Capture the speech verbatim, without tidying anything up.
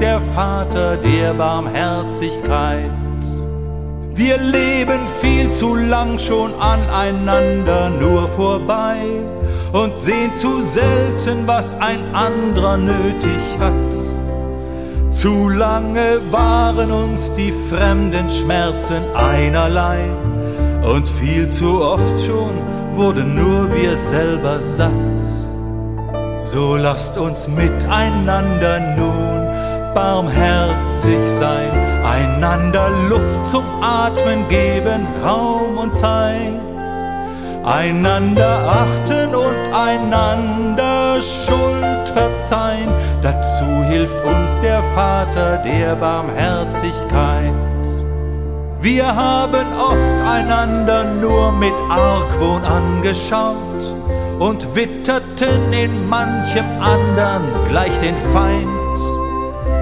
der Vater der Barmherzigkeit. Wir leben viel zu lang schon aneinander nur vorbei und sehen zu selten, was ein anderer nötig hat. Zu lange waren uns die fremden Schmerzen einerlei und viel zu oft schon wurden nur wir selber satt. So lasst uns miteinander nun barmherzig sein, einander Luft zum Atmen geben, Raum und Zeit, einander achten und einander Schuld verzeihen. Dazu hilft uns der Vater der Barmherzigkeit. Wir haben oft einander nur mit Argwohn angeschaut und witterten in manchem andern gleich den Feind.